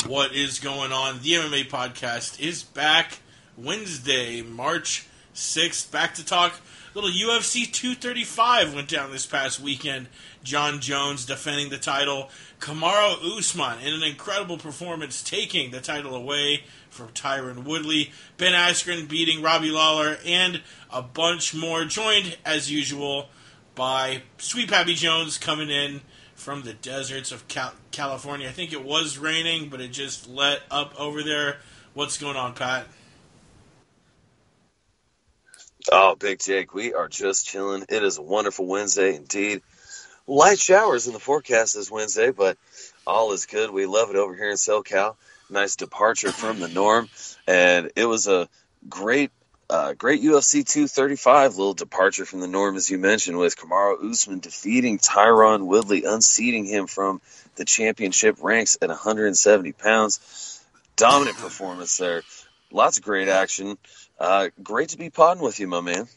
What is going on? The MMA podcast is back Wednesday, March 6th. Back to talk little UFC 235 went down this past weekend. Jon Jones defending the title. Kamaru Usman in an incredible performance taking the title away from Tyron Woodley. Ben Askren beating Robbie Lawler and a bunch more, joined as usual by Sweet Pappy Jones coming in from the deserts of California. I think it was raining, but it just let up over there. What's going on, Pat? Oh, Big Jake, we are just chilling. It is a wonderful Wednesday indeed. Light showers in the forecast this Wednesday, but all is good. We love it over here in SoCal. Nice departure from the norm, and it was a great UFC 235, little departure from the norm, as you mentioned, with Kamaru Usman defeating Tyron Woodley, unseating him from the championship ranks at 170 pounds. Dominant performance there. Lots of great action. Great to be podding with you, my man.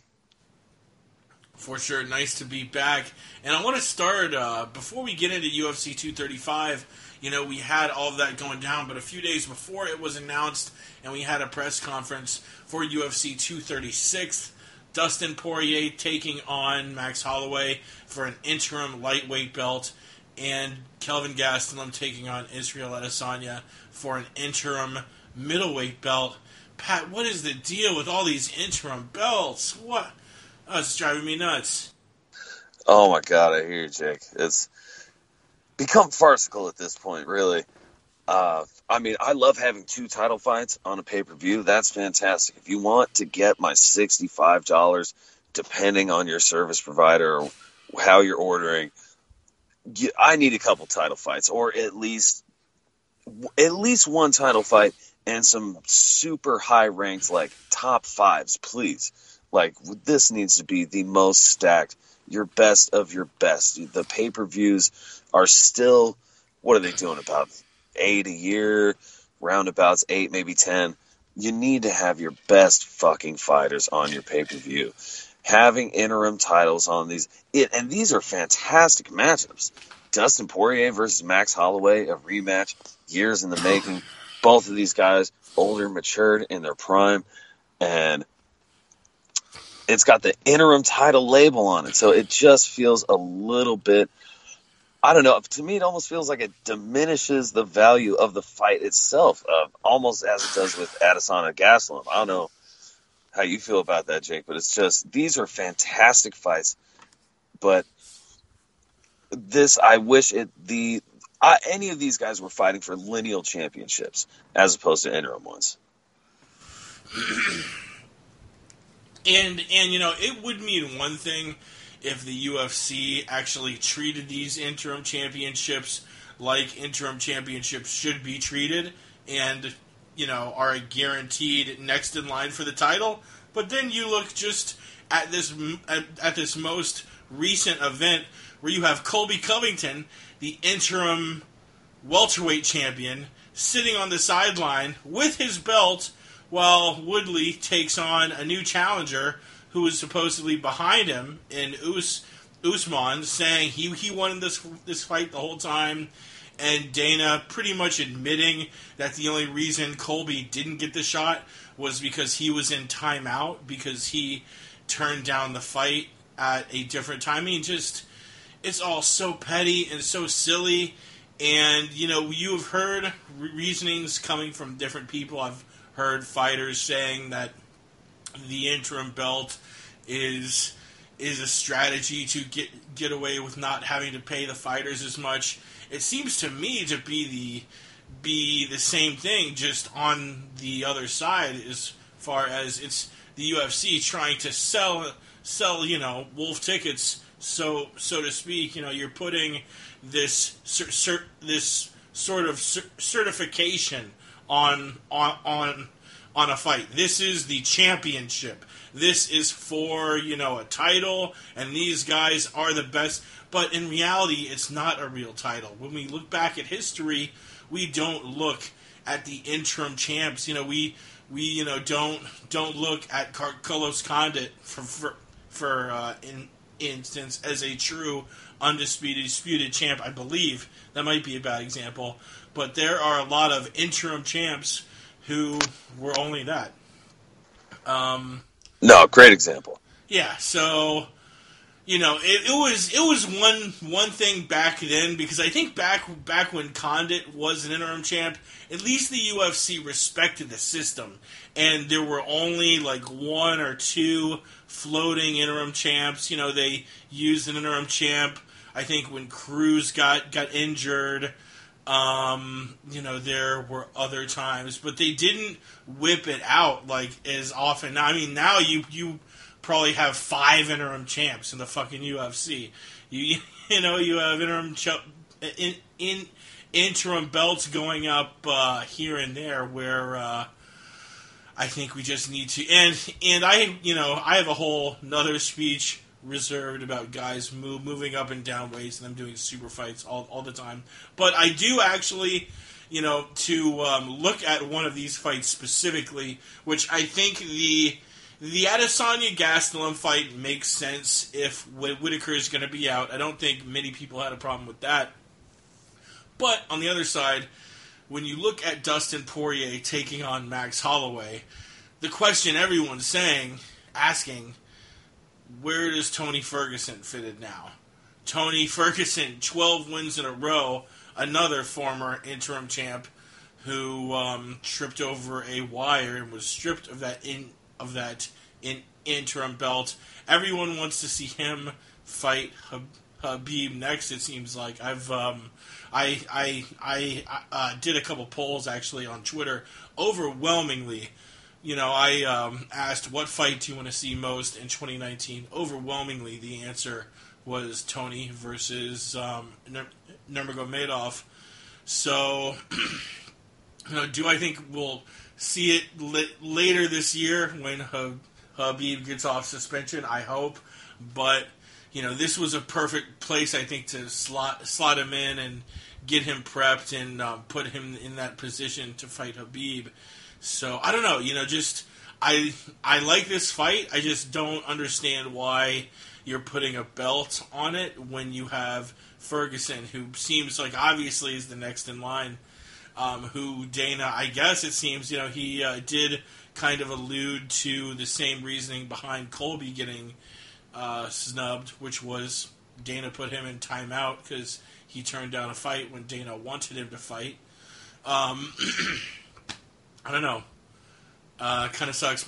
For sure. Nice to be back. And I want to start, before we get into UFC 235, we had all of that going down, but a few days before it was announced, and we had a press conference for UFC 236, Dustin Poirier taking on Max Holloway for an interim lightweight belt, and Kelvin Gastelum taking on Israel Adesanya for an interim middleweight belt. Pat, what is the deal with all these interim belts? What? Oh, it's driving me nuts. Oh my God, I hear you, Jake. It's become farcical at this point, really. I love having two title fights on a pay-per-view. That's fantastic. If you want to get my $65, depending on your service provider or how you're ordering, I need a couple title fights, or at least one title fight and some super high-ranked, like, top fives, please. Like, this needs to be the most stacked, your best of your best. The pay-per-views are still, what are they doing, about 8 a year, roundabouts 8, maybe 10. You need to have your best fucking fighters on your pay-per-view. Having interim titles on these, and these are fantastic matchups. Dustin Poirier versus Max Holloway, a rematch, years in the making. Both of these guys, older, matured, in their prime, and it's got the interim title label on it, so it just feels a little bit, I don't know, to me it almost feels like it diminishes the value of the fight itself, almost as it does with Adesanya Gastelum. I don't know how you feel about that, Jake, but it's just, these are fantastic fights, but this, I wish any of these guys were fighting for lineal championships as opposed to interim ones. And it would mean one thing if the UFC actually treated these interim championships like interim championships should be treated, and are guaranteed next in line for the title. But then you look just at this most recent event where you have Colby Covington, the interim welterweight champion, sitting on the sideline with his belt, while Woodley takes on a new challenger who is supposedly behind him in Usman, saying he wanted this fight the whole time, and Dana pretty much admitting that the only reason Colby didn't get the shot was because he was in timeout, because he turned down the fight at a different time. I mean, just, it's all so petty and so silly, and, you have heard reasonings coming from different people. I've heard fighters saying that the interim belt is a strategy to get away with not having to pay the fighters as much. It seems to me to be the same thing, just on the other side, as far as it's the UFC trying to sell wolf tickets, so to speak. You're putting this sort of certification on a fight. This is the championship. This is for, a title, and these guys are the best. But in reality, it's not a real title. When we look back at history, we don't look at the interim champs. We don't look at Carlos Condit for instance as a true undisputed champ. I believe that might be a bad example, but there are a lot of interim champs who were only that. No, great example. Yeah, so it was one thing back then, because I think back when Condit was an interim champ, at least the UFC respected the system, and there were only like one or two floating interim champs. They used an interim champ, I think, when Cruz got injured. There were other times, but they didn't whip it out like as often. I mean, now you probably have 5 interim champs in the fucking UFC. You have interim belts going up here and there, where I think we just need to. And I have a whole another speech reserved about guys moving up and down weights and them doing super fights all the time. But I do actually, to look at one of these fights specifically, which I think the Adesanya Gastelum fight makes sense if Whitaker is going to be out. I don't think many people had a problem with that. But on the other side, when you look at Dustin Poirier taking on Max Holloway, the question everyone's asking, where does Tony Ferguson fit in now? Tony Ferguson, 12 wins in a row, another former interim champ who tripped over a wire and was stripped of that interim belt. Everyone wants to see him fight Khabib next. It seems like I did a couple polls actually on Twitter. Overwhelmingly, I asked what fight do you want to see most in 2019. Overwhelmingly, the answer was Tony versus Nurmagomedov. So, do I think we'll see it later this year when Khabib gets off suspension? I hope, but this was a perfect place, I think, to slot him in and get him prepped and put him in that position to fight Khabib. So I don't know, just I like this fight. I just don't understand why you're putting a belt on it when you have Ferguson, who seems like obviously is the next in line. Who Dana, I guess it seems, he did kind of allude to the same reasoning behind Colby getting snubbed, which was Dana put him in timeout because he turned down a fight when Dana wanted him to fight. I don't know. Kind of sucks.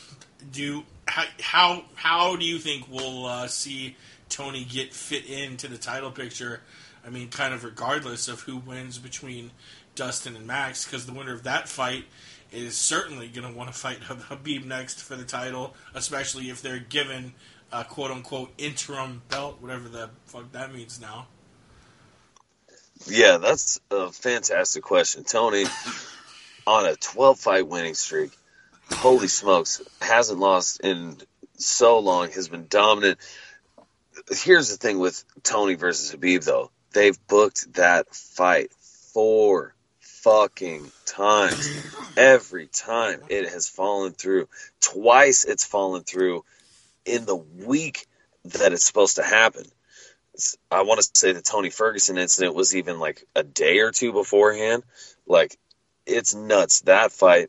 How do you think we'll see Tony get fit into the title picture? I mean, kind of regardless of who wins between Dustin and Max, because the winner of that fight is certainly going to want to fight Khabib next for the title, especially if they're given a quote-unquote interim belt, whatever the fuck that means now. Yeah, that's a fantastic question. Tony, on a 12-fight winning streak, holy smokes, hasn't lost in so long, has been dominant. Here's the thing with Tony versus Khabib, though. They've booked that fight 4 fucking times. Every time it has fallen through. Twice it's fallen through in the week that it's supposed to happen. I want to say the Tony Ferguson incident was even like a day or two beforehand. Like, it's nuts. That fight,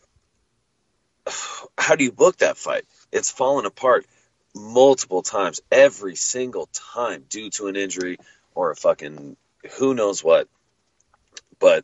how do you book that fight? It's fallen apart multiple times, every single time, due to an injury or a fucking who knows what. But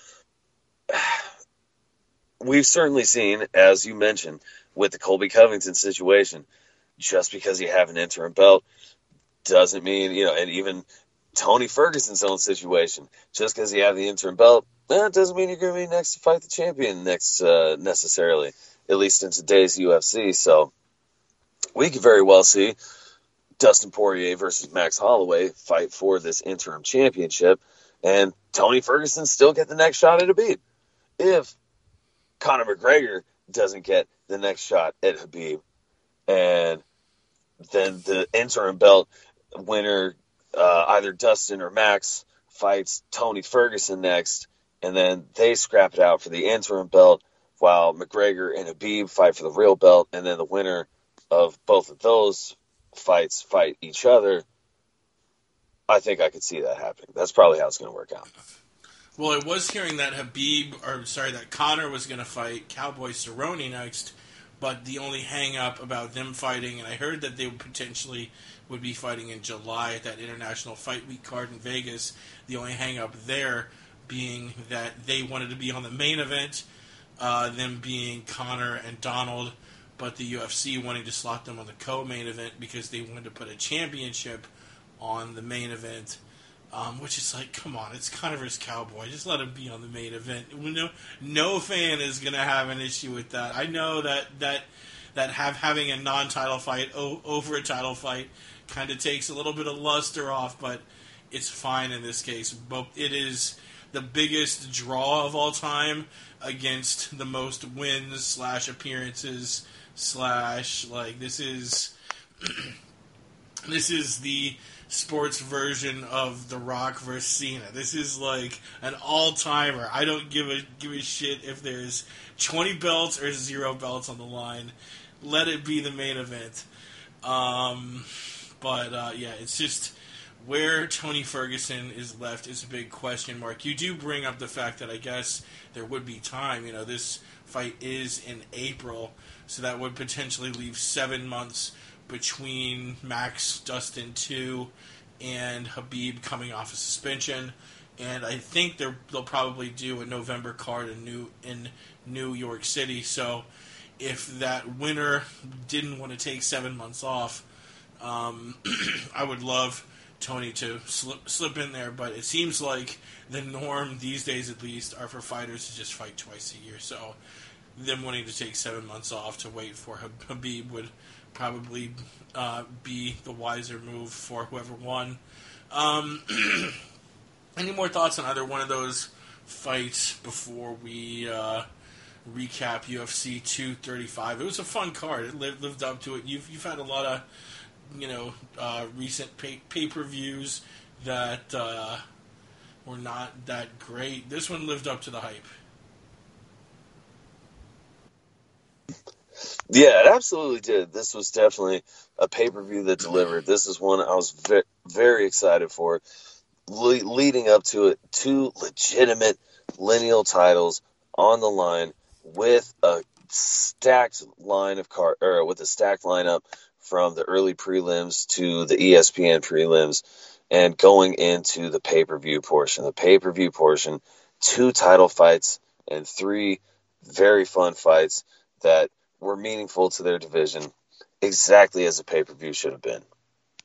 we've certainly seen, as you mentioned, with the Colby Covington situation, just because you have an interim belt doesn't mean, and even Tony Ferguson's own situation, just because you have the interim belt, it doesn't mean you're going to be next to fight the champion next necessarily, at least in today's UFC. So we could very well see Dustin Poirier versus Max Holloway fight for this interim championship, and Tony Ferguson still get the next shot at Khabib. If Conor McGregor doesn't get the next shot at Khabib, and then the interim belt winner, either Dustin or Max, fights Tony Ferguson next, and then they scrap it out for the interim belt while McGregor and Khabib fight for the real belt, and then the winner of both of those fights fight each other. I think I could see that happening. That's probably how it's going to work out. Well, I was hearing that that Conor was going to fight Cowboy Cerrone next, but the only hang-up about them fighting, and I heard that they would be fighting in July at that International Fight Week card in Vegas. The only hang-up there being that they wanted to be on the main event, them being Conor and Donald, but the UFC wanting to slot them on the co-main event because they wanted to put a championship on the main event. Which is like, come on, it's Conor vs. Cowboy. Just let him be on the main event. No fan is going to have an issue with that. I know that having a non-title fight over a title fight kind of takes a little bit of luster off, but it's fine in this case. But it is the biggest draw of all time against the most wins / appearances / like this is the sports version of The Rock versus Cena. This is like an all-timer. I don't give a shit if there's 20 belts or 0 belts on the line. Let it be the main event. Yeah, it's just where Tony Ferguson is left is a big question mark. You do bring up the fact that I guess there would be time. You know, this fight is in April, so that would potentially leave 7 months between Max Dustin 2 and Khabib coming off a suspension. And I think they'll probably do a November card in New York City. So if that winner didn't want to take 7 months off, I would love Tony to slip in there. But it seems like the norm these days, at least, are for fighters to just fight twice a year. So them wanting to take 7 months off to wait for Khabib would probably be the wiser move for whoever won. Any more thoughts on either one of those fights before we recap UFC 235? It was a fun card. It lived up to it. You've had a lot of recent pay-per-views that were not that great. This one lived up to the hype. Yeah, it absolutely did. This was definitely a pay-per-view that delivered. This is one I was very excited for. Leading up to it, 2 legitimate lineal titles on the line with a stacked with a stacked lineup from the early prelims to the ESPN prelims, and going into the pay-per-view portion. The pay-per-view portion, 2 title fights and 3 very fun fights that were meaningful to their division, exactly as a pay-per-view should have been.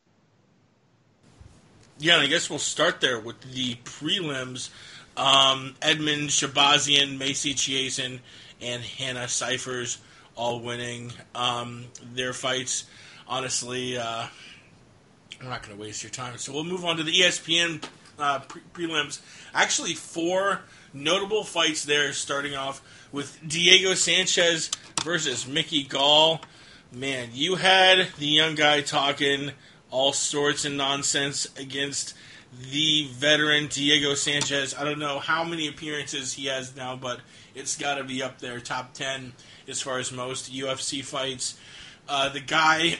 Yeah, and I guess we'll start there with the prelims. Edmund Shabazian, Macy Chiasson, and Hannah Cyphers all winning their fights. Honestly, I'm not going to waste your time. So we'll move on to the ESPN prelims. Actually, 4 notable fights there, starting off with Diego Sanchez versus Mickey Gall. Man, you had the young guy talking all sorts of nonsense against the veteran Diego Sanchez. I don't know how many appearances he has now, but it's got to be up there, top 10 as far as most UFC fights. The guy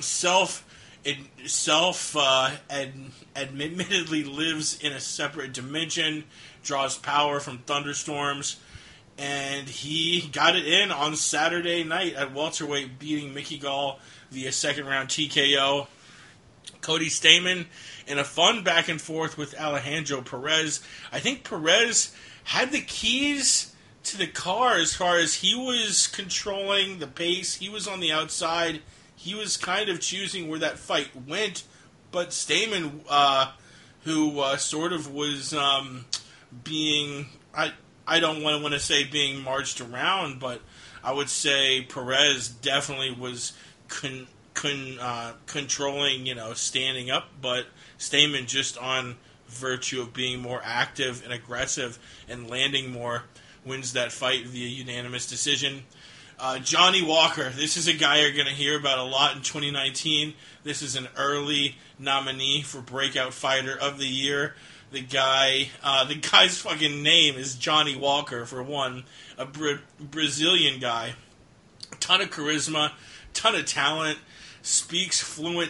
admittedly lives in a separate dimension, draws power from thunderstorms, and he got it in on Saturday night at welterweight, beating Mickey Gall via second-round TKO. Cody Stamann in a fun back and forth with Alejandro Perez. I think Perez had the keys to the car as far as he was controlling the pace. He was on the outside. He was kind of choosing where that fight went. But Stamann, who sort of was being, I don't want to say being marched around, but I would say Perez definitely was controlling, standing up, but Stamann, just on virtue of being more active and aggressive and landing more, wins that fight via unanimous decision. Johnny Walker, this is a guy you're going to hear about a lot in 2019. This is an early nominee for Breakout Fighter of the Year. The guy's fucking name is Johnny Walker, for one. A Brazilian guy. Ton of charisma, ton of talent, speaks fluent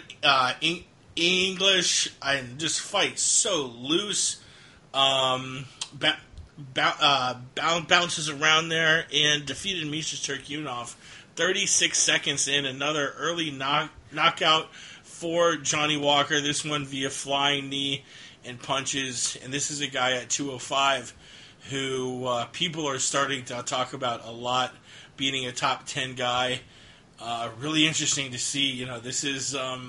English, and just fights so loose. bounces around there and defeated Misha Turkunov 36 seconds in. Another early knockout for Johnny Walker, this one via flying knee and punches. And this is a guy at 205 who people are starting to talk about a lot, beating a top 10 guy. Really interesting to see. You know, this is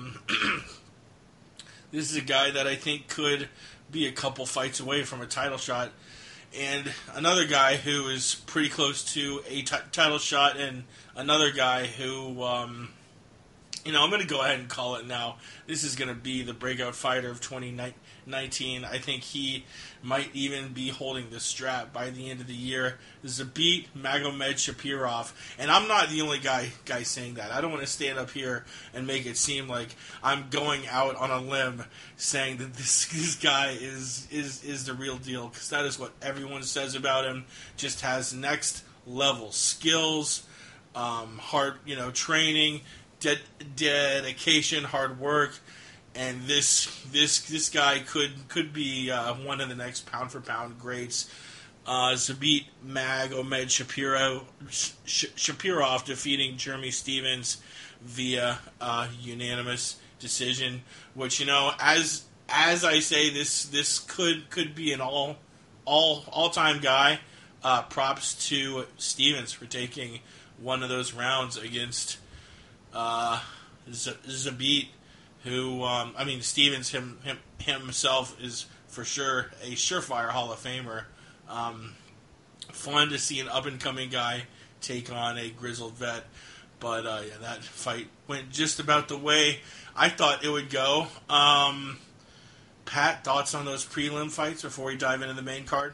this is a guy that I think could be a couple fights away from a title shot. And another guy who is pretty close to a title shot, and another guy who, I'm going to go ahead and call it now. This is going to be the breakout fighter of 2019. I think he might even be holding the strap by the end of the year. Zabit Magomed-Shapirov. And I'm not the only guy saying that. I don't want to stand up here and make it seem like I'm going out on a limb saying that this guy is the real deal, because that is what everyone says about him. Just has next level skills, hard, training, dedication, hard work, and this guy could be one of the next pound for pound greats. Zabit Magomed-Shapirov defeating Jeremy Stephens via unanimous decision, which as I say, this could be an all time guy. Props to Stephens for taking one of those rounds against Zabit, who Stephens himself is for sure a surefire Hall of Famer. Fun to see an up and coming guy take on a grizzled vet, but that fight went just about the way I thought it would go. Pat, thoughts on those prelim fights before we dive into the main card?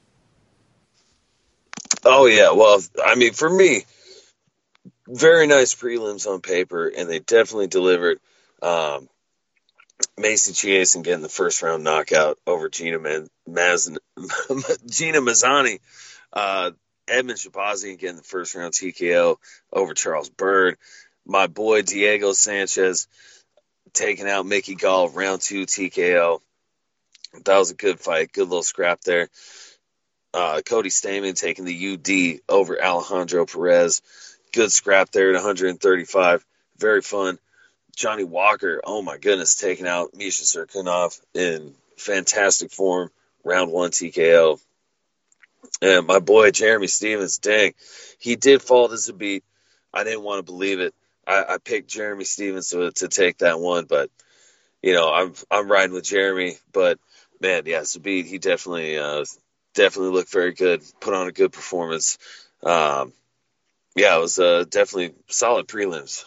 Oh yeah, well, for me, very nice prelims on paper, and they definitely delivered. Macy Chiasson getting the first round knockout over Gina Mazzani. Edmund Shabazian getting the first round TKO over Charles Byrd. My boy Diego Sanchez taking out Mickey Gall, round 2 TKO. That was a good fight, good little scrap there. Cody Stamann taking the UD over Alejandro Perez. Good scrap there at 135. Very fun. Johnny Walker, oh my goodness, taking out Misha Turkunov in fantastic form. Round 1 TKO. And my boy Jeremy Stephens, dang, he did fall to Zabit. I didn't want to believe it. I picked Jeremy Stephens to take that one, but I'm riding with Jeremy. But man, yeah, Zabit, he definitely looked very good. Put on a good performance. It was definitely solid prelims.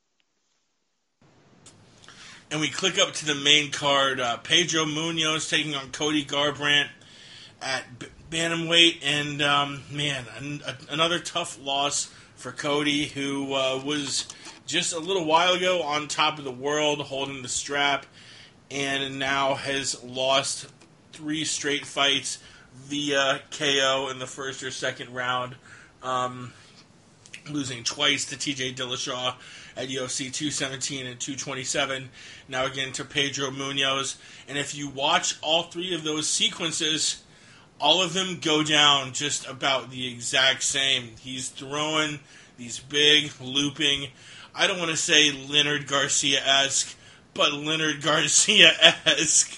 And we click up to the main card. Pedro Munoz taking on Cody Garbrandt at bantamweight. And, another tough loss for Cody, who was just a little while ago on top of the world, holding the strap, and now has lost 3 straight fights via KO in the first or second round, losing twice to TJ Dillashaw at UFC 217 and 227, now again to Pedro Munoz. And if you watch all 3 of those sequences, all of them go down just about the exact same. He's throwing these big, looping, I don't want to say Leonard Garcia-esque, but Leonard Garcia-esque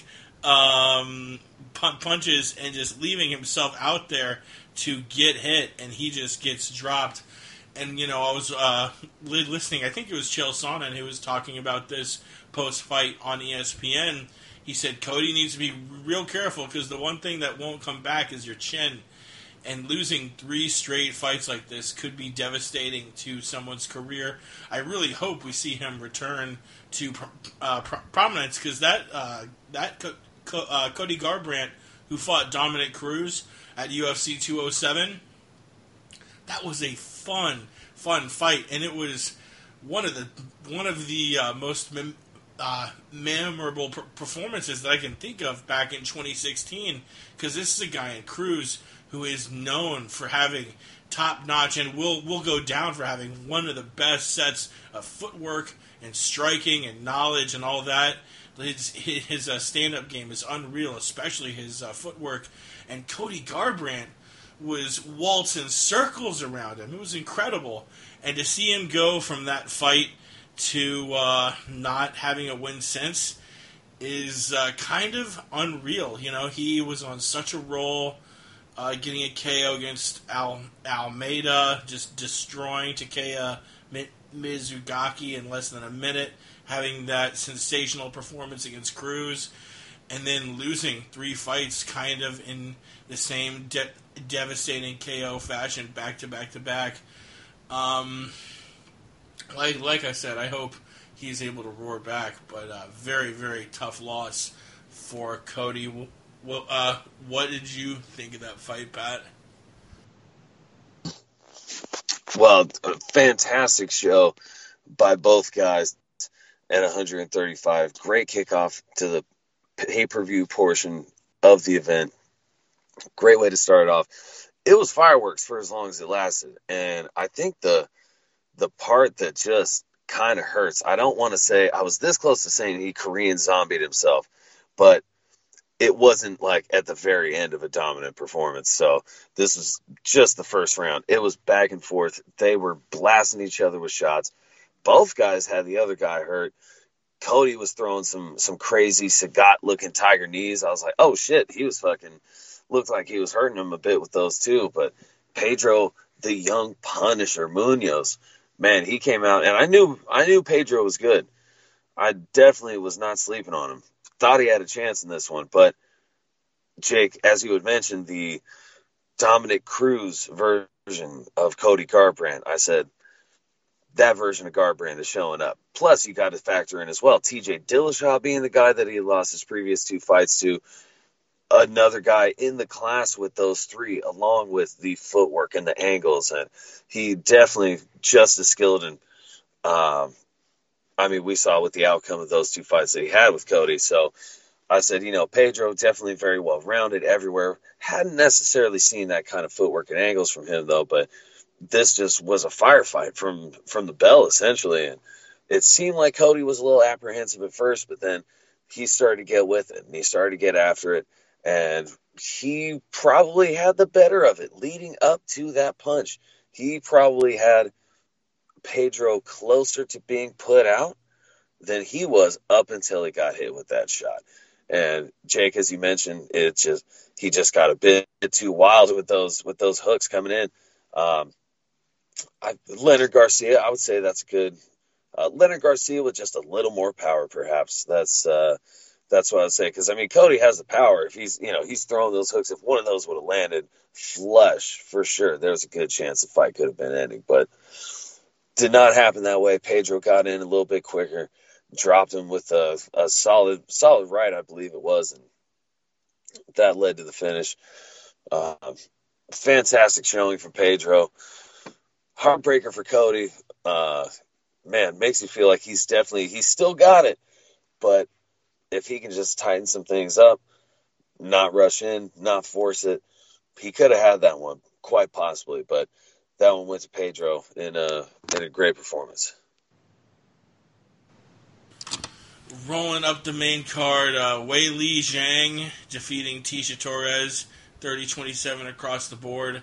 punches, and just leaving himself out there to get hit, and he just gets dropped. And, I was listening, I think it was Chael Sonnen who was talking about this post-fight on ESPN. He said Cody needs to be real careful, because the one thing that won't come back is your chin. And losing 3 straight fights like this could be devastating to someone's career. I really hope we see him return to prominence, because that Cody Garbrandt, who fought Dominic Cruz at UFC 207, that was a fun fight, and it was one of the most memorable performances that I can think of back in 2016. Because this is a guy in Cruz who is known for having top notch, and will go down for having one of the best sets of footwork and striking and knowledge and all that. His stand-up game is unreal, especially his footwork. And Cody Garbrandt was waltzing circles around him. It was incredible. And to see him go from that fight to not having a win since is kind of unreal. You know, he was on such a roll, getting a KO against Almeida, just destroying Takeya Mizugaki in less than a minute, having that sensational performance against Cruz, and then losing 3 fights kind of in the same devastating KO fashion, back to back to back. Like I said, I hope he's able to roar back, but very, very tough loss for Cody. Well, what did you think of that fight, Pat? Well, a fantastic show by both guys at 135. Great kickoff to the pay-per-view portion of the event. Great way to start it off. It was fireworks for as long as it lasted, and I think the part that just kind of hurts, I don't want to say, I was this close to saying he Korean zombied himself, but it wasn't like at the very end of a dominant performance. So this was just the first round. It was back and forth. They were blasting each other with shots. Both guys had the other guy hurt. Cody was throwing some crazy Sagat looking tiger knees. I was like, oh shit, he was looked like he was hurting him a bit with those too. But Pedro, the young Punisher Munoz, man, he came out, and I knew Pedro was good. I definitely was not sleeping on him. Thought he had a chance in this one, but Jake, as you had mentioned, the Dominic Cruz version of Cody Garbrandt, I said that version of Garbrandt is showing up. Plus, you got to factor in as well T.J. Dillashaw being the guy that he had lost his previous 2 fights to, another guy in the class with those 3, along with the footwork and the angles, and he definitely just as skilled. And we saw with the outcome of those 2 fights that he had with Cody. So I said, Pedro definitely very well rounded everywhere. Hadn't necessarily seen that kind of footwork and angles from him though, but this just was a firefight from the bell essentially. And it seemed like Cody was a little apprehensive at first, but then he started to get with it and he started to get after it. And he probably had the better of it leading up to that punch. He probably had Pedro closer to being put out than he was up until he got hit with that shot. And Jake, as you mentioned, he just got a bit too wild with those hooks coming in. Leonard Garcia, I would say that's good. Leonard Garcia with just a little more power, perhaps. That's what I would say. Because Cody has the power. If he's throwing those hooks, if one of those would have landed flush, for sure, there's a good chance the fight could have been ending. But did not happen that way. Pedro got in a little bit quicker, dropped him with a solid right, I believe it was, and that led to the finish. Fantastic showing from Pedro. Heartbreaker for Cody. Man, makes you feel like he's still got it, but if he can just tighten some things up, not rush in, not force it, he could have had that one, quite possibly, but that one went to Pedro in a great performance. Rolling up the main card, Weili Zhang defeating Tecia Torres, 30-27 across the board.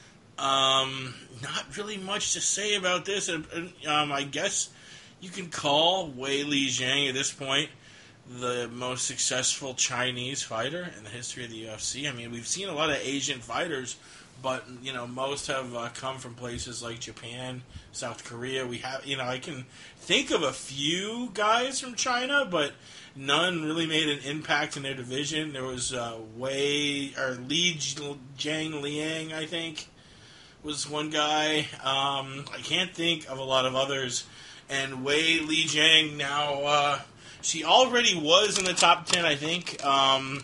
Not really much to say about this. I guess you can call Weili Zhang at this point the most successful Chinese fighter in the history of the UFC. We've seen a lot of Asian fighters, but most have come from places like Japan, South Korea. We have, I can think of a few guys from China, but none really made an impact in their division. There was Li Jiangliang, I think, was one guy. I can't think of a lot of others. And Weili Zhang now, she already was in the top 10, I think. No.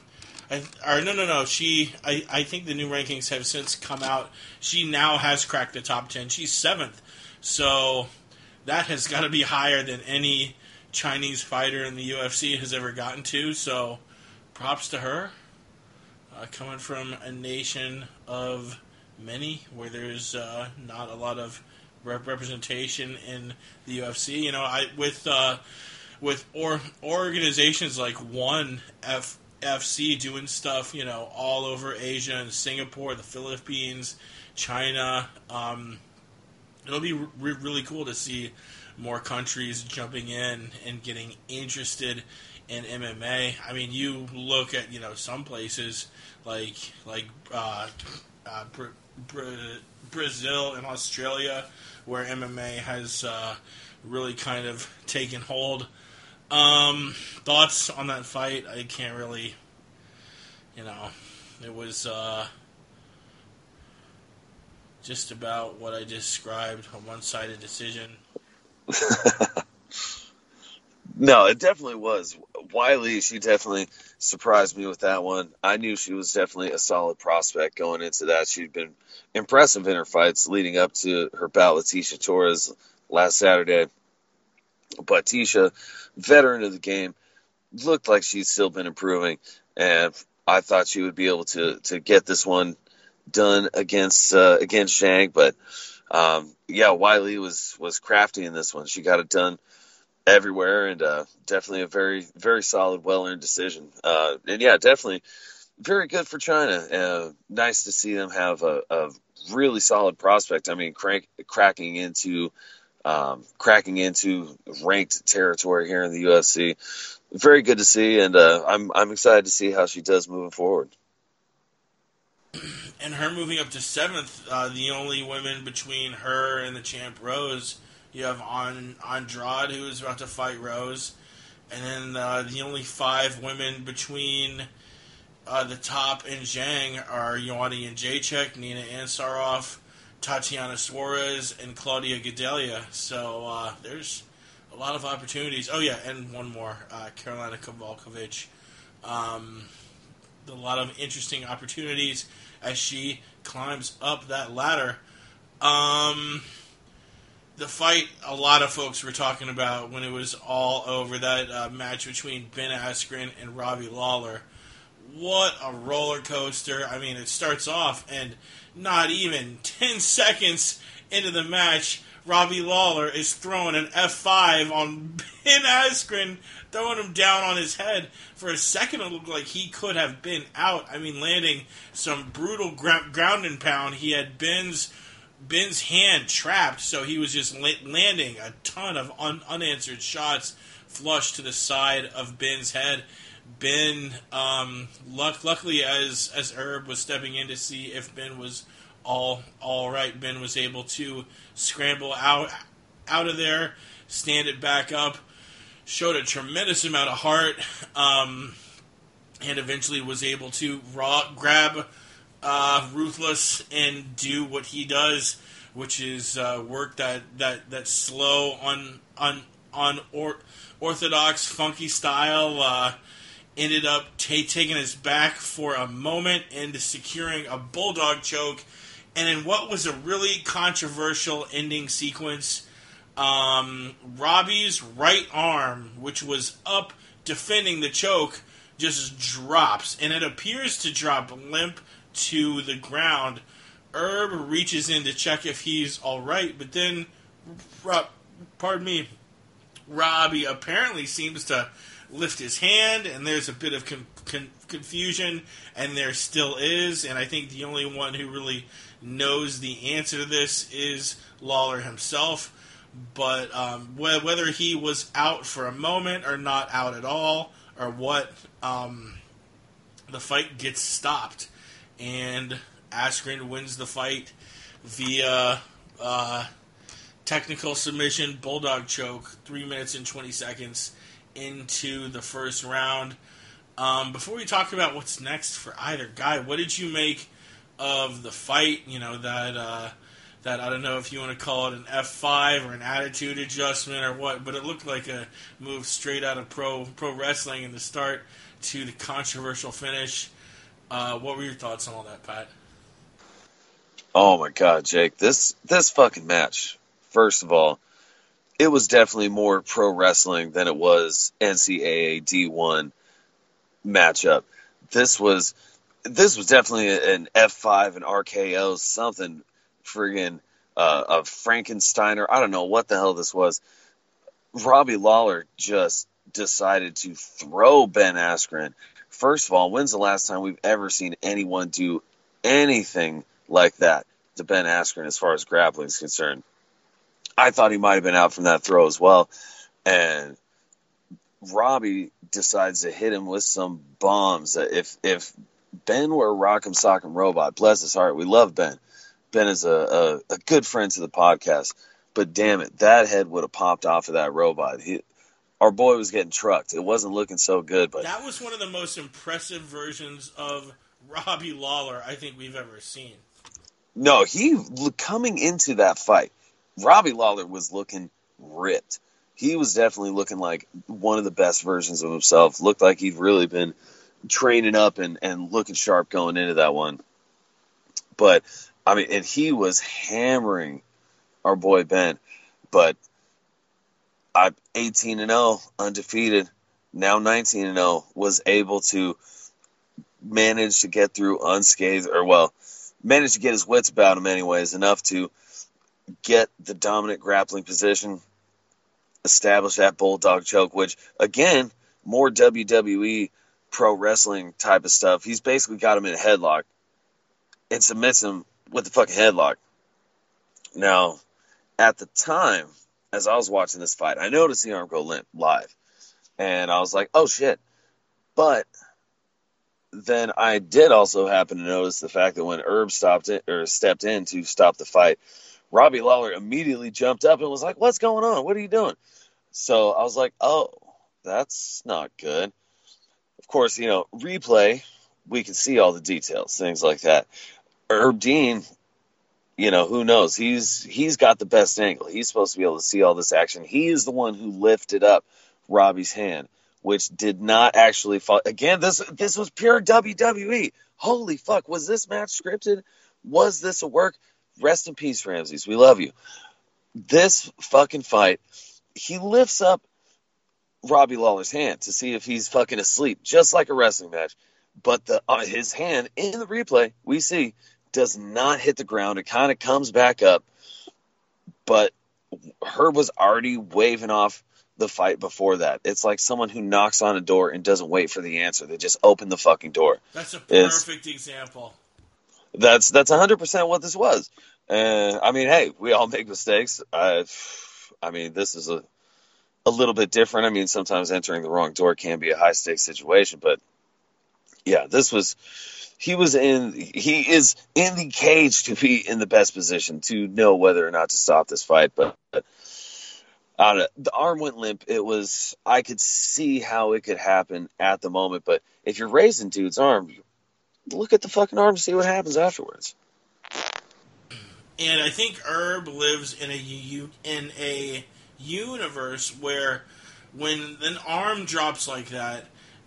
I think the new rankings have since come out. She now has cracked the top 10. She's 7th. So that has got to be higher than any Chinese fighter in the UFC has ever gotten to. So props to her. Coming from a nation of many where there's not a lot of representation in the UFC. with organizations like One FC doing stuff, all over Asia and Singapore, the Philippines, China. It'll be really cool to see more countries jumping in and getting interested in MMA. I mean, you look at some places like Brazil and Australia, where MMA has really kind of taken hold. Thoughts on that fight? I can't really, it was just about what I described, a one-sided decision. No, it definitely was. Wiley, she definitely surprised me with that one. I knew she was definitely a solid prospect going into that. She'd been impressive in her fights leading up to her bout with Tecia Torres last Saturday. But Tecia, veteran of the game, looked like she's still been improving, and I thought she would be able to get this one done against Zhang. But Wiley was crafty in this one. She got it done everywhere, and definitely a very, very solid, well-earned decision. Definitely very good for China. Nice to see them have a really solid prospect. I mean, cracking into ranked territory here in the UFC. Very good to see, and I'm excited to see how she does moving forward. And her moving up to 7th, the only women between her and the champ Rose. You have Andrade, who is about to fight Rose. And then the only 5 women between the top and Zhang are Joanna Jędrzejczyk, Nina Ansaroff, Tatiana Suarez, and Claudia Gadelha. So there's a lot of opportunities. Oh, yeah, and one more, Carolina Kowalkiewicz. A lot of interesting opportunities as she climbs up that ladder. The fight a lot of folks were talking about when it was all over, that match between Ben Askren and Robbie Lawler. What a roller coaster. I mean, it starts off, and not even 10 seconds into the match, Robbie Lawler is throwing an F5 on Ben Askren, throwing him down on his head. For a second, it looked like he could have been out. I mean, landing some brutal ground and pound. He had Ben's hand trapped, so he was just landing a ton of unanswered shots flush to the side of Ben's head. Ben, luckily, as Herb was stepping in to see if Ben was all right, Ben was able to scramble out of there, stand it back up, showed a tremendous amount of heart, and eventually was able to grab Ruthless and do what he does, which is work that slow, orthodox, funky style. Ended up taking us back for a moment into securing a bulldog choke, and in what was a really controversial ending sequence, Robbie's right arm, which was up defending the choke, just drops, and it appears to drop limp to the ground. Herb reaches in to check if he's all right, but then, Robbie apparently seems to lift his hand, and there's a bit of confusion, and there still is, and I think the only one who really knows the answer to this is Lawler himself. But whether he was out for a moment or not out at all, or what, the fight gets stopped, and Askren wins the fight via technical submission, bulldog choke, 3 minutes and 20 seconds into the first round. Before we talk about what's next for either guy, what did you make of the fight? That I don't know if you want to call it an F5 or an attitude adjustment or what, but it looked like a move straight out of pro wrestling in the start to the controversial finish. What were your thoughts on all that, Pat? Oh my God, Jake, this fucking match. First of all, it was definitely more pro wrestling than it was NCAA D1 matchup. This was definitely an F5, an RKO, something friggin' a Frankensteiner. I don't know what the hell this was. Robbie Lawler just decided to throw Ben Askren. First of all, when's the last time we've ever seen anyone do anything like that to Ben Askren as far as grappling is concerned? I thought he might have been out from that throw as well. And Robbie decides to hit him with some bombs. If Ben were a Rock'em Sock'em Robot, bless his heart, we love Ben. Ben is a good friend to the podcast. But damn it, that head would have popped off of that robot. Our boy was getting trucked. It wasn't looking so good. But that was one of the most impressive versions of Robbie Lawler I think we've ever seen. No, coming into that fight, Robbie Lawler was looking ripped. He was definitely looking like one of the best versions of himself. Looked like he'd really been training up and looking sharp going into that one. But, I mean, and he was hammering our boy Ben. But I'm 18-0, undefeated, now 19-0, was able to manage to get through unscathed, managed to get his wits about him anyways, enough to get the dominant grappling position, establish that bulldog choke, which, again, more WWE pro wrestling type of stuff. He's basically got him in a headlock and submits him with the fucking headlock. Now, at the time, as I was watching this fight, I noticed the arm go limp live. And I was like, oh, shit. But then I did also happen to notice the fact that when Herb stepped in to stop the fight, Robbie Lawler immediately jumped up and was like, what's going on? What are you doing? So I was like, oh, that's not good. Of course, replay, we can see all the details, things like that. Herb Dean, who knows? He's got the best angle. He's supposed to be able to see all this action. He is the one who lifted up Robbie's hand, which did not actually fall. Again, this was pure WWE. Holy fuck, was this match scripted? Was this a work? Rest in peace, Ramses. We love you. This fucking fight, he lifts up Robbie Lawler's hand to see if he's fucking asleep, just like a wrestling match. But his hand, in the replay, we see, does not hit the ground. It kind of comes back up. But Herb was already waving off the fight before that. It's like someone who knocks on a door and doesn't wait for the answer. They just open the fucking door. That's a perfect example. That's 100% what this was. I mean, hey, we all make mistakes. I mean, this is a little bit different. I mean, sometimes entering the wrong door can be a high-stakes situation, but yeah, he is in the cage to be in the best position to know whether or not to stop this fight, but I don't know. The arm went limp. I could see how it could happen at the moment, but if you're raising dude's arm, look at the fucking arm and see what happens afterwards. And I think Herb lives in a universe where when an arm drops like that,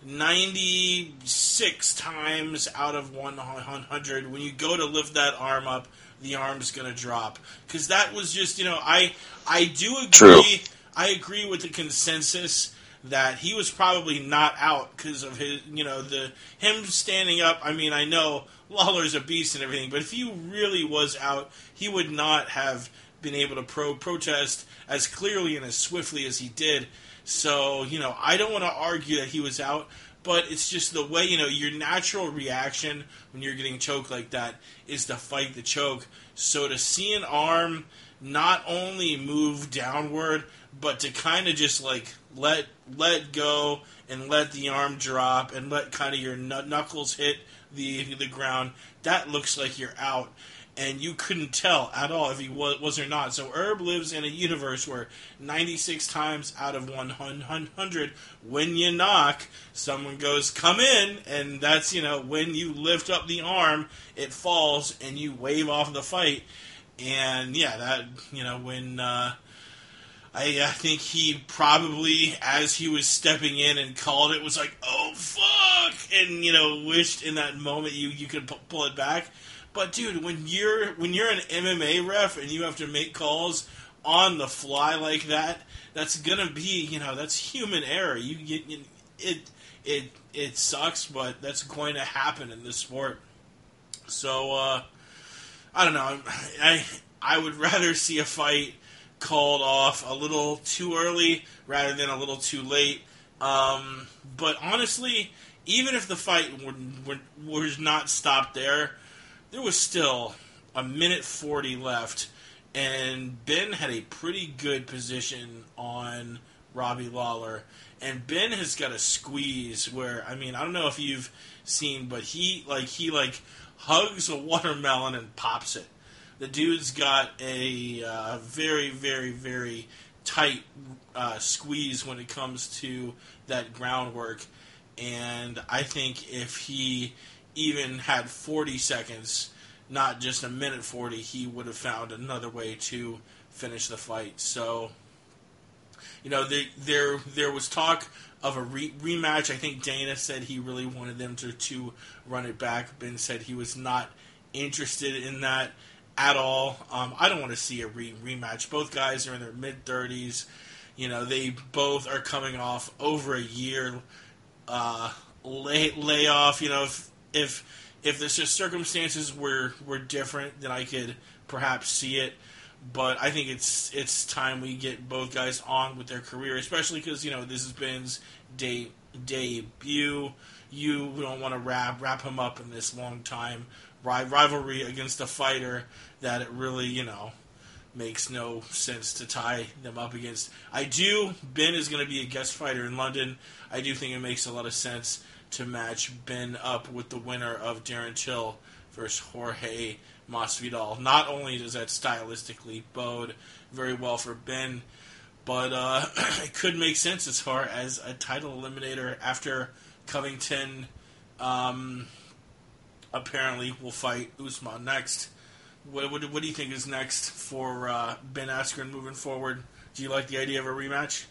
96 times out of 100, when you go to lift that arm up, the arm's going to drop. Because that was just, I do agree. True. I agree with the consensus that he was probably not out because of his, him standing up. I mean, I know Lawler's a beast and everything, but if he really was out, he would not have been able to protest as clearly and as swiftly as he did. So, I don't want to argue that he was out, but it's just the way, your natural reaction when you're getting choked like that is to fight the choke. So to see an arm not only move downward, but to kind of just let go and let the arm drop and let kind of your knuckles hit the ground, that looks like you're out. And you couldn't tell at all if he was or not. So Herb lives in a universe where 96 times out of 100, when you knock, someone goes, come in, and that's, when you lift up the arm, it falls, and you wave off the fight. And, yeah, that, when I think he probably, as he was stepping in and called it, was like, oh, fuck, and, wished in that moment you could pull it back. But dude, when you're an MMA ref and you have to make calls on the fly like that, that's gonna be, that's human error. It sucks, but that's going to happen in this sport. So I don't know. I would rather see a fight called off a little too early rather than a little too late. But honestly, even if the fight was not stopped there, there was still a minute 40 left, and Ben had a pretty good position on Robbie Lawler. And Ben has got a squeeze where, I mean, I don't know if you've seen, but he hugs a watermelon and pops it. The dude's got a very, very, very tight squeeze when it comes to that groundwork. And I think if he even had 40 seconds, not just a minute 40, he would have found another way to finish the fight. So, you know, there was talk of a rematch. I think Dana said he really wanted them to run it back. Ben said he was not interested in that at all. I don't want to see a rematch. Both guys are in their mid-30s. You know, they both are coming off over a year layoff. You know, if the circumstances were different, then I could perhaps see it. But I think it's time we get both guys on with their career, especially because, you know, this is Ben's debut. You don't want to wrap him up in this long time rivalry against a fighter that it really, you know, makes no sense to tie them up against. Ben is going to be a guest fighter in London. I do think it makes a lot of sense to match Ben up with the winner of Darren Till versus Jorge Masvidal. Not only does that stylistically bode very well for Ben, but it could make sense as far as a title eliminator after Covington apparently will fight Usman next. What do you think is next for Ben Askren moving forward? Do you like the idea of a rematch?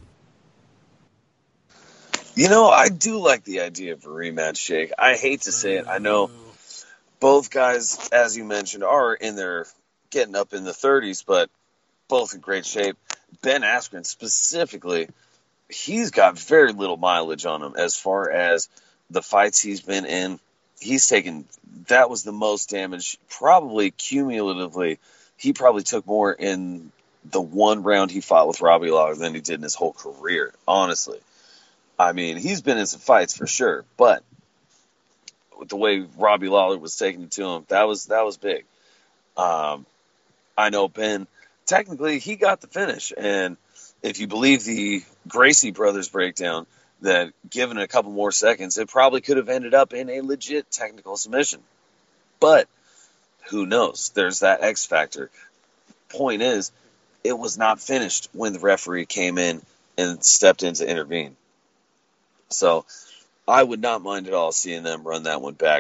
You know, I do like the idea of a rematch, Jake. I hate to say it. I know both guys, as you mentioned, are getting up in the 30s, but both in great shape. Ben Askren specifically, he's got very little mileage on him as far as the fights he's been in. That was the most damage, probably cumulatively. He probably took more in the one round he fought with Robbie Lawler than he did in his whole career, honestly. I mean, he's been in some fights for sure, but with the way Robbie Lawler was taking it to him, that was big. I know Ben, technically, he got the finish, and if you believe the Gracie brothers breakdown, that given a couple more seconds, it probably could have ended up in a legit technical submission. But who knows? There's that X factor. Point is, it was not finished when the referee came in and stepped in to intervene. So I would not mind at all seeing them run that one back.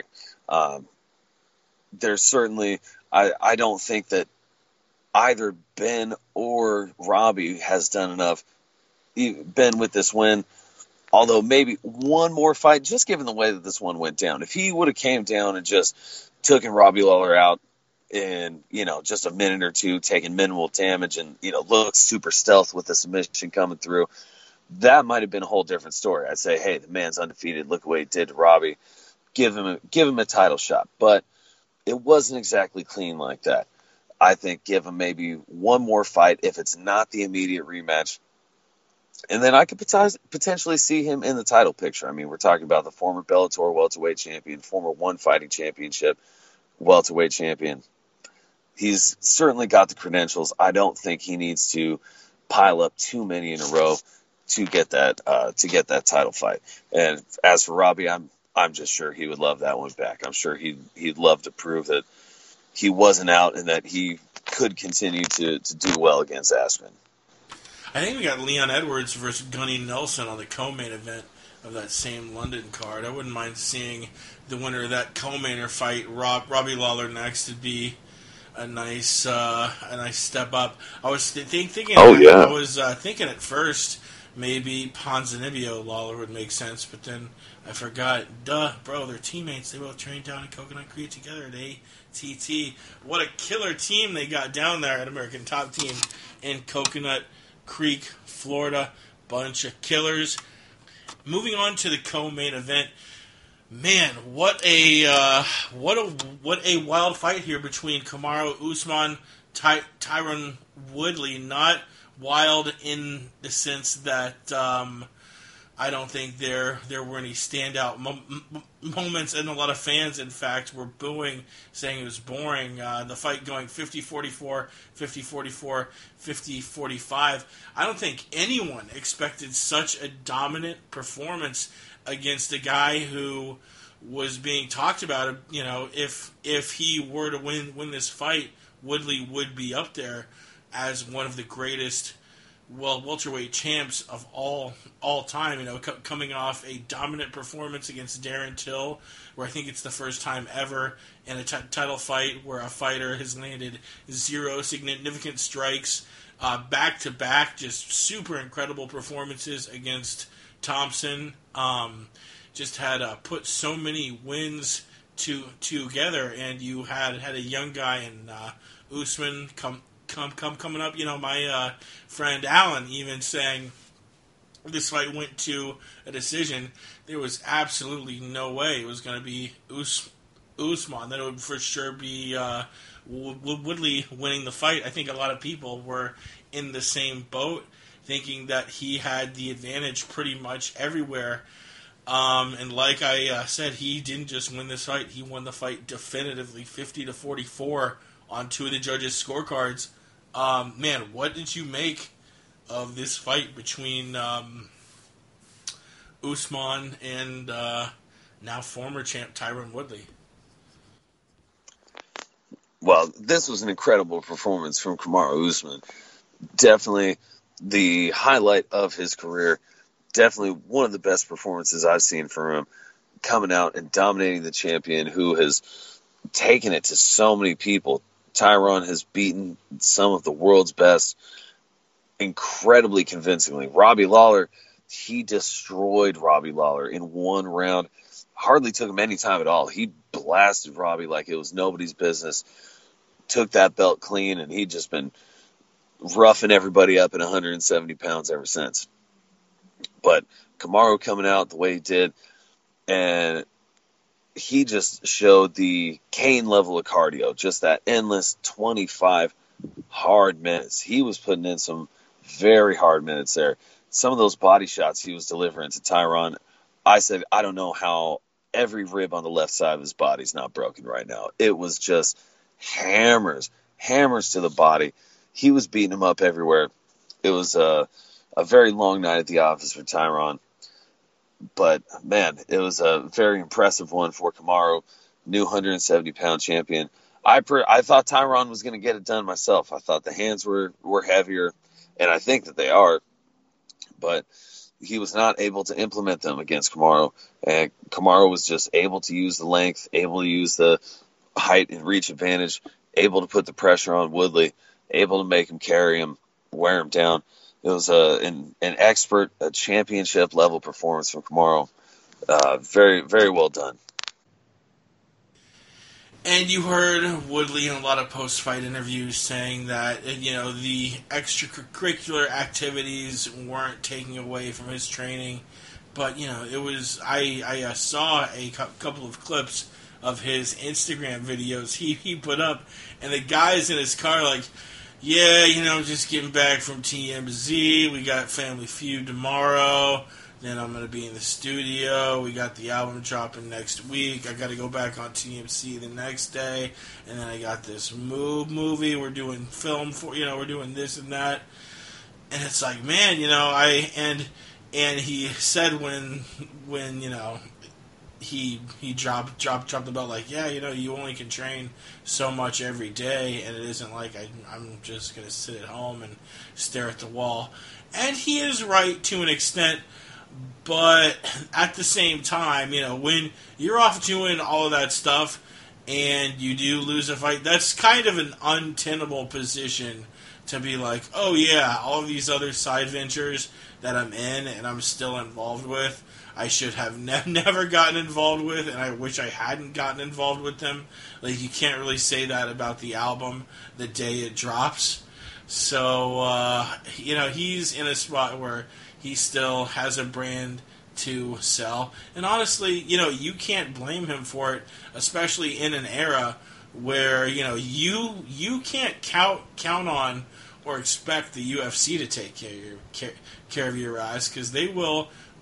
There's certainly, I don't think that either Ben or Robbie has done enough. Ben with this win, although maybe one more fight, just given the way that this one went down. If he would have came down and just taken Robbie Lawler out in, you know, just a minute or two, taking minimal damage and, you know, looked super stealth with the submission coming through, that might have been a whole different story. I'd say, hey, the man's undefeated. Look what he did to Robbie. Give him a title shot. But it wasn't exactly clean like that. I think give him maybe one more fight if it's not the immediate rematch. And then I could potentially see him in the title picture. I mean, we're talking about the former Bellator welterweight champion, former One Fighting Championship welterweight champion. He's certainly got the credentials. I don't think he needs to pile up too many in a row to get that title fight. And as for Robbie, I'm just sure he would love that one back. I'm sure he'd love to prove that he wasn't out and that he could continue to do well against Askren. I think we got Leon Edwards versus Gunny Nelson on the co-main event of that same London card. I wouldn't mind seeing the winner of that co-mainer fight, Robbie Lawler, next. It'd be a nice step up. I was thinking. Oh yeah. I was thinking at first maybe Ponzinibbio Lawler would make sense, but then I forgot. Duh, bro, they're teammates. They both trained down in Coconut Creek together at ATT. What a killer team they got down there at American Top Team in Coconut Creek, Florida. Bunch of killers. Moving on to the co-main event. Man, what a wild fight here between Kamaru Usman, Tyron Woodley. Not wild in the sense that I don't think there were any standout moments, and a lot of fans, in fact, were booing, saying it was boring. The fight going 50-44, 50-44, 50-45. I don't think anyone expected such a dominant performance against a guy who was being talked about. You know, if he were to win this fight, Woodley would be up there as one of the greatest welterweight champs of all time. You know, coming off a dominant performance against Darren Till, where I think it's the first time ever in a title fight where a fighter has landed 0 significant strikes, back to back, just super incredible performances against Thompson. Just had put so many wins together, and you had a young guy in Usman coming up. You know, my friend Alan even saying this fight went to a decision. There was absolutely no way it was going to be Usman. That it would for sure be Woodley winning the fight. I think a lot of people were in the same boat, thinking that he had the advantage pretty much everywhere. And like I said, he didn't just win this fight; he won the fight definitively, 50-44 on 2 of the judges' scorecards. Man, what did you make of this fight between Usman and now former champ Tyron Woodley? Well, this was an incredible performance from Kamaru Usman. Definitely the highlight of his career. Definitely one of the best performances I've seen from him, coming out and dominating the champion who has taken it to so many people. Tyron has beaten some of the world's best incredibly convincingly. Robbie Lawler, he destroyed Robbie Lawler in 1 round. Hardly took him any time at all. He blasted Robbie like it was nobody's business. Took that belt clean, and he'd just been roughing everybody up at 170 pounds ever since. But Kamaru coming out the way he did, and he just showed the Kane level of cardio, just that endless 25 hard minutes. He was putting in some very hard minutes there. Some of those body shots he was delivering to Tyron, I said, I don't know how every rib on the left side of his body's not broken right now. It was just hammers to the body. He was beating him up everywhere. It was a very long night at the office for Tyron. But, man, it was a very impressive one for Kamaru, new 170-pound champion. I thought Tyron was going to get it done myself. I thought the hands were heavier, and I think that they are. But he was not able to implement them against Kamaru. And Kamaru was just able to use the length, able to use the height and reach advantage, able to put the pressure on Woodley, able to make him carry him, wear him down. It was an expert, a championship-level performance from Kamaru. Very, very well done. And you heard Woodley in a lot of post-fight interviews saying that, you know, the extracurricular activities weren't taking away from his training. But, you know, it was, I saw a couple of clips of his Instagram videos he put up, and the guy's in his car like, yeah, you know, just getting back from TMZ. We got Family Feud tomorrow. Then I'm going to be in the studio. We got the album dropping next week. I got to go back on TMC the next day. And then I got this movie. We're doing film for, you know, we're doing this and that. And it's like, man, you know, and he said when you know, he dropped the belt, like, yeah, you know, you only can train so much every day, and it isn't like I'm just going to sit at home and stare at the wall. And he is right to an extent, but at the same time, you know, when you're off doing all of that stuff and you do lose a fight, that's kind of an untenable position to be like, oh yeah, all of these other side ventures that I'm in and I'm still involved with, I should have never gotten involved with, and I wish I hadn't gotten involved with them. Like, you can't really say that about the album the day it drops. So, you know, he's in a spot where he still has a brand to sell. And honestly, you know, you can't blame him for it, especially in an era where, you know, you can't count on or expect the UFC to take care of your ass, because they will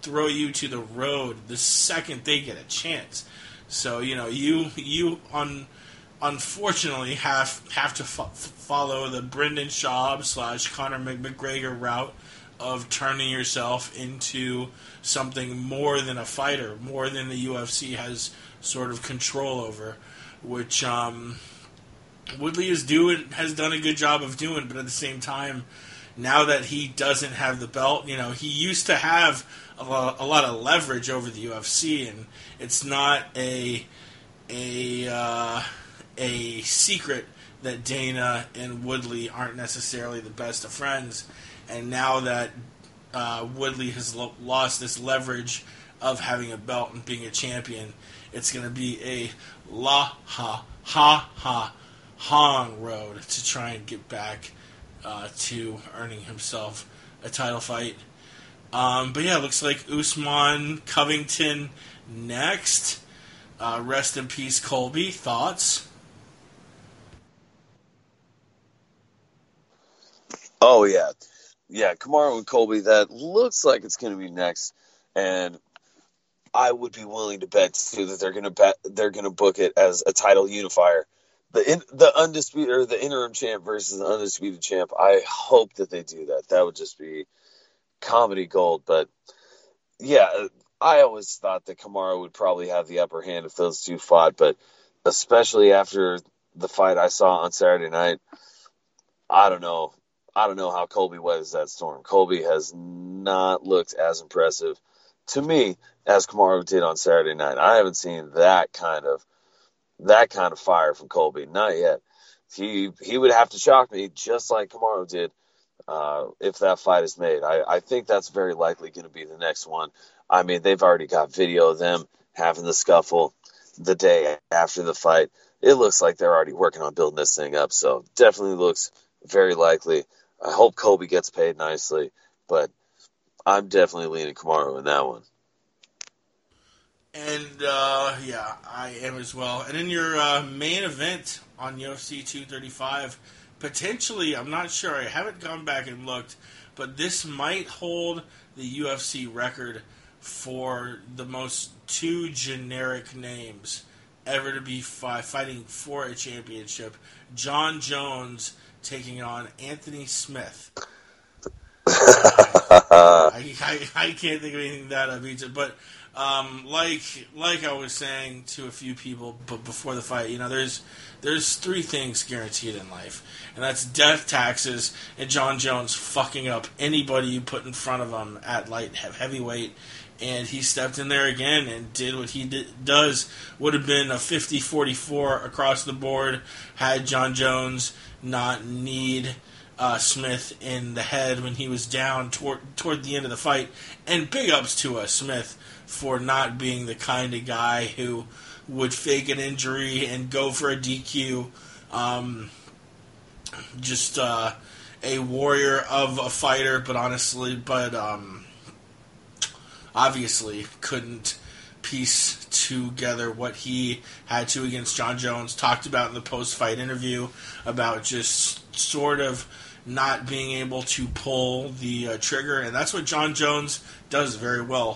throw you to the road the second they get a chance. So you unfortunately have to follow the Brendan Schaub / Conor McGregor route of turning yourself into something more than a fighter, more than the UFC has sort of control over, which Woodley has done a good job of doing. But at the same time, now that he doesn't have the belt, he used to have a lot of leverage over the UFC, and it's not a secret that Dana and Woodley aren't necessarily the best of friends. And now that Woodley has lost this leverage of having a belt and being a champion, it's going to be a long road to try and get back to earning himself a title fight. But yeah, it looks like Usman Covington next. Rest in peace, Colby. Thoughts? Oh, yeah. Yeah, Kamaru and Colby, that looks like it's going to be next. And I would be willing to bet, too, that they're going to book it as a title unifier. The undisputed, or the interim champ versus the undisputed champ. I hope that they do that. That would just be comedy gold. But, yeah, I always thought that Kamaru would probably have the upper hand if those two fought. But especially after the fight I saw on Saturday night, I don't know how Colby weathers that storm. Colby has not looked as impressive to me as Kamaru did on Saturday night. I haven't seen that kind of fire from Colby. Not yet. He would have to shock me just like Kamaru did if that fight is made. I think that's very likely going to be the next one. I mean, they've already got video of them having the scuffle the day after the fight. It looks like they're already working on building this thing up, so definitely looks very likely. I hope Colby gets paid nicely, but I'm definitely leaning Kamaru in that one. And, yeah, I am as well. And in your main event on UFC 235, potentially, I'm not sure, I haven't gone back and looked, but this might hold the UFC record for the most two generic names ever to be fighting for a championship. Jon Jones taking on Anthony Smith. I can't think of anything that beats it, but like I was saying to a few people before the fight, there's three things guaranteed in life, and that's death, taxes, and Jon Jones fucking up anybody you put in front of him at light heavyweight. And he stepped in there again and did what he does. Would have been a 50-44 across the board had Jon Jones not need Smith in the head when he was down toward the end of the fight. And big ups to Smith for not being the kind of guy who would fake an injury and go for a DQ. Just a warrior of a fighter, but obviously couldn't piece together what he had to against Jon Jones. Talked about in the post-fight interview about just sort of not being able to pull the trigger, and that's what Jon Jones does very well.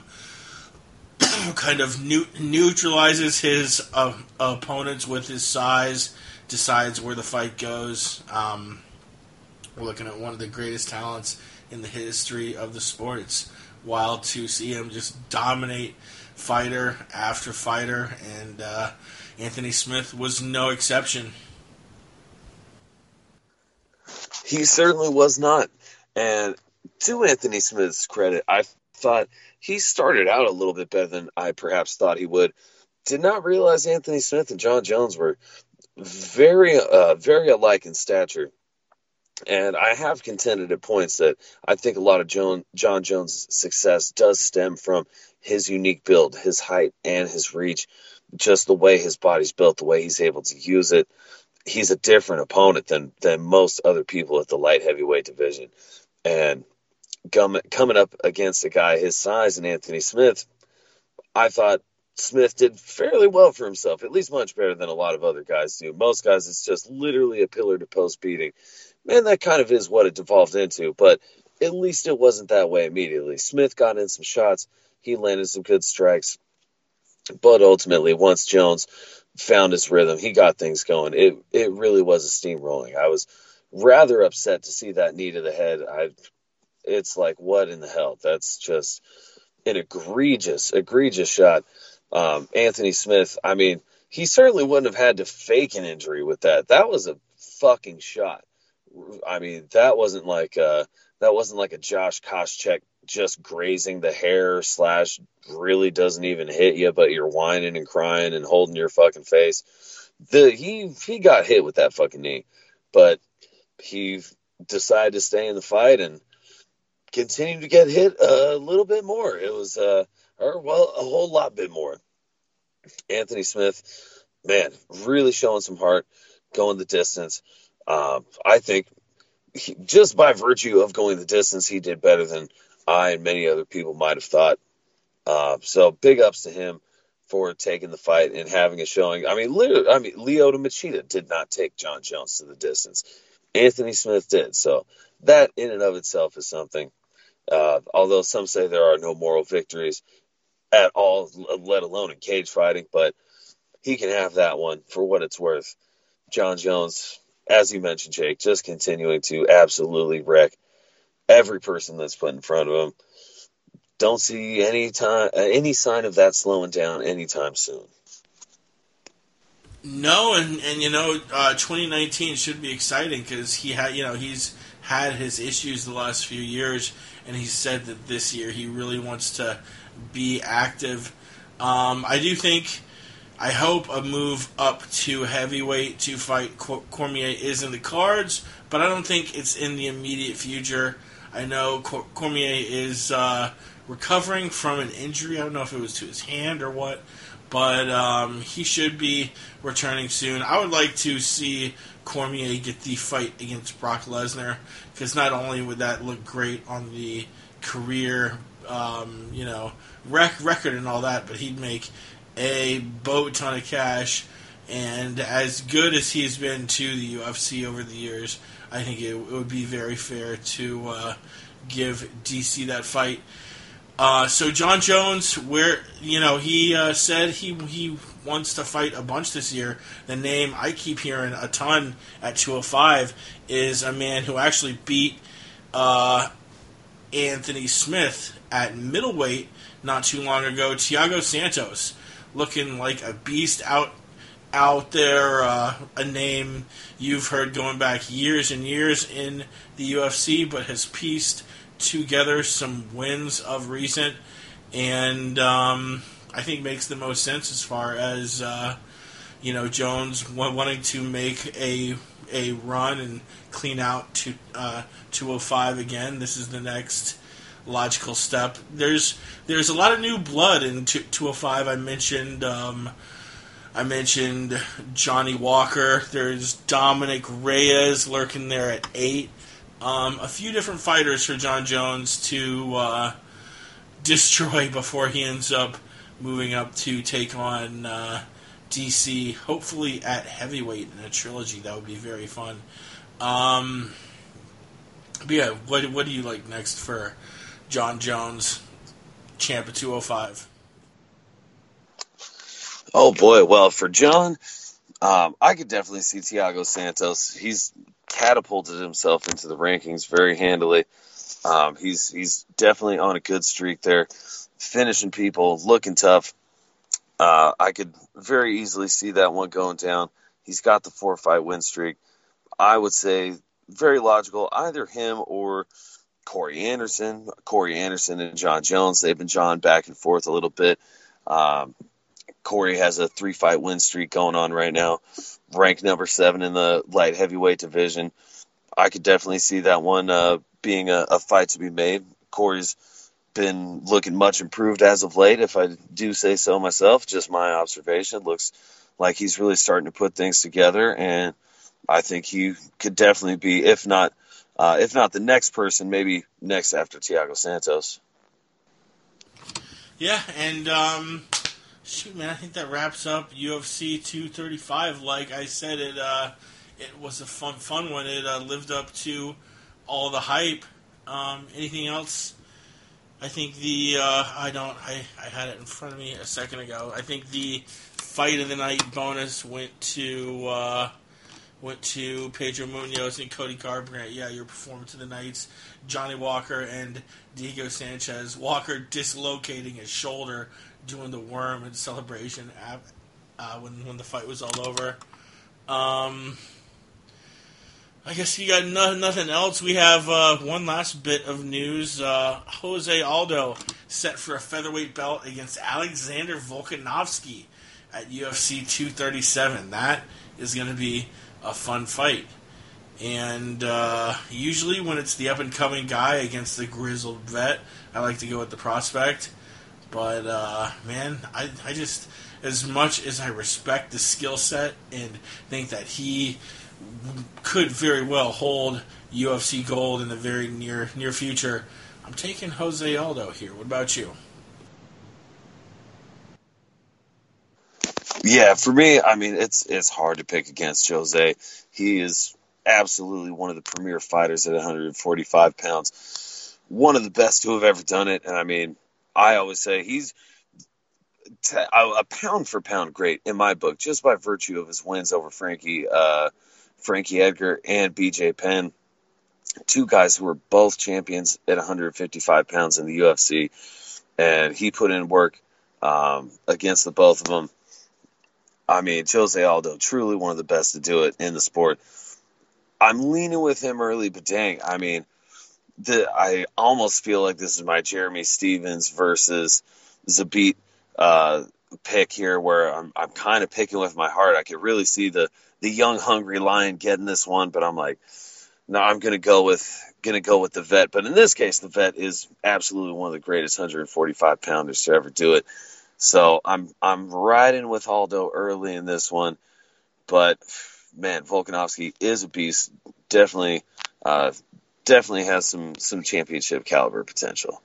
Kind of neutralizes his opponents with his size, decides where the fight goes. We're looking at one of the greatest talents in the history of the sport. It's wild to see him just dominate fighter after fighter, and Anthony Smith was no exception. He certainly was not. And to Anthony Smith's credit, I thought he started out a little bit better than I perhaps thought he would. Did not realize Anthony Smith and Jon Jones were very alike in stature. And I have contended at points that I think a lot of Jon Jones' success does stem from his unique build, his height, and his reach. Just the way his body's built, the way he's able to use it. He's a different opponent than most other people at the light heavyweight division. And coming up against a guy his size and Anthony Smith, I thought Smith did fairly well for himself, at least much better than a lot of other guys do. Most guys, it's just literally a pillar-to-post beating. Man, that kind of is what it devolved into. But at least it wasn't that way immediately. Smith got in some shots. He landed some good strikes. But ultimately, once Jones found his rhythm, he got things going. It really was a steamrolling. I was rather upset to see that knee to the head. It's like, what in the hell? That's just an egregious shot. Anthony Smith, I mean, he certainly wouldn't have had to fake an injury with that. That was a fucking shot. I mean, that wasn't like a Josh Koscheck just grazing the hair / really doesn't even hit you, but you're whining and crying and holding your fucking face. He got hit with that fucking knee, but he decided to stay in the fight and continue to get hit a little bit more. It was a whole lot bit more. Anthony Smith, man, really showing some heart, going the distance. I think just by virtue of going the distance, he did better than I and many other people might have thought. So big ups to him for taking the fight and having a showing. I mean, Lyoto Machida did not take John Jones to the distance. Anthony Smith did. So that in and of itself is something. Although some say there are no moral victories at all, let alone in cage fighting, but he can have that one for what it's worth. John Jones, as you mentioned, Jake, just continuing to absolutely wreck every person that's put in front of him. Don't see any sign of that slowing down anytime soon. No, and 2019 should be exciting because he's had his issues the last few years, and he said that this year he really wants to be active. I hope a move up to heavyweight to fight Cormier is in the cards, but I don't think it's in the immediate future. I know Cormier is recovering from an injury. I don't know if it was to his hand or what, but he should be returning soon. I would like to see Cormier get the fight against Brock Lesnar, because not only would that look great on the career, record and all that, but he'd make a boat ton of cash. And as good as he's been to the UFC over the years, I think it would be very fair to give DC that fight. So John Jones, he said he wants to fight a bunch this year. The name I keep hearing a ton at 205 is a man who actually beat Anthony Smith at middleweight not too long ago. Thiago Santos, looking like a beast out there, a name you've heard going back years and years in the UFC, but has pieced together some wins of recent, and I think makes the most sense as far as Jones wanting to make a run and clean out to 205 again. This is the next logical step. There's a lot of new blood in 205. I mentioned Johnny Walker. There's Dominic Reyes lurking there at 8. A few different fighters for John Jones to destroy before he ends up moving up to take on DC, hopefully at heavyweight in a trilogy. That would be very fun. But yeah, what do you like next for John Jones, champ at 205? Oh boy, well for John, I could definitely see Thiago Santos. He's catapulted himself into the rankings very handily. He's definitely on a good streak there, finishing people, looking tough. I could very easily see that one going down. He's got the 4-fight win streak. I would say very logical, either him or Corey Anderson. Corey Anderson and John Jones, they've been jawing back and forth a little bit. Corey has a 3-fight win streak going on right now, ranked number 7 in the light heavyweight division. I could definitely see that one being a fight to be made. Corey's been looking much improved as of late, if I do say so myself. Just my observation. Looks like he's really starting to put things together, and I think he could definitely be, if not the next person, maybe next after Thiago Santos. Yeah, and shoot, man, I think that wraps up UFC 235. Like I said, it was a fun one. It lived up to all the hype. Anything else? I think I had it in front of me a second ago. I think the fight of the night bonus went to Pedro Munoz and Cody Garbrandt. Yeah, your performance of the nights. Johnny Walker and Diego Sanchez. Walker dislocating his shoulder, doing the worm in celebration when the fight was all over. I guess you got nothing else. We have one last bit of news. Jose Aldo set for a featherweight belt against Alexander Volkanovski at UFC 237. That is going to be a fun fight. And usually when it's the up-and-coming guy against the grizzled vet, I like to go with the prospect. But, man, I just, as much as I respect the skill set and think that he could very well hold UFC gold in the very near future, I'm taking Jose Aldo here. What about you? Yeah, for me, I mean, it's hard to pick against Jose. He is absolutely one of the premier fighters at 145 pounds. One of the best to have ever done it. And, I mean, I always say he's a pound-for-pound great in my book, just by virtue of his wins over Frankie Edgar and BJ Penn, two guys who were both champions at 155 pounds in the UFC, and he put in work against the both of them. I mean, Jose Aldo, truly one of the best to do it in the sport. I'm leaning with him early, but dang, I mean, I almost feel like this is my Jeremy Stevens versus Zabit pick here, where I'm kind of picking with my heart. I could really see the young hungry lion getting this one, but I'm like, no, I'm gonna go with the vet. But in this case, the vet is absolutely one of the greatest 145 pounders to ever do it. So I'm riding with Aldo early in this one, but man, Volkanovski is a beast. Definitely has some championship caliber potential.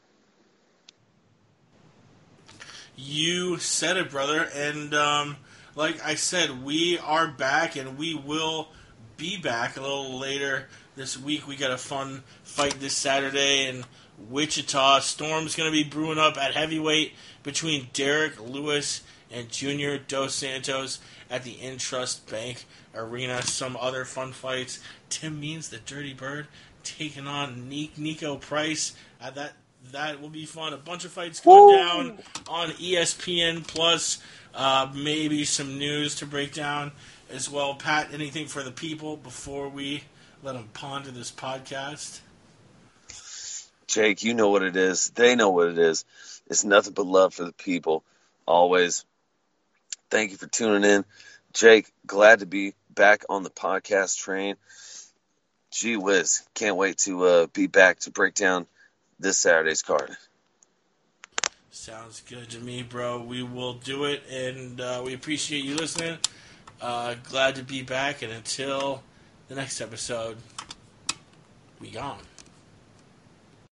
You said it, brother. And like I said, we are back, and we will be back a little later this week. We got a fun fight this Saturday in Wichita. Storm's going to be brewing up at heavyweight between Derek Lewis and Junior Dos Santos at the Intrust Bank Arena. Some other fun fights. Tim Means, the Dirty Bird, taking on Nico Price. That will be fun. A bunch of fights going down on ESPN Plus. Maybe some news to break down as well. Pat, anything for the people before we let them ponder this podcast? Jake, you know what it is. They know what it is. It's nothing but love for the people. Always. Thank you for tuning in. Jake, glad to be back on the podcast train. Gee whiz. Can't wait to be back to break down this Saturday's card. Sounds good to me, bro. We will do it, and we appreciate you listening. Glad to be back, and until the next episode, we gone.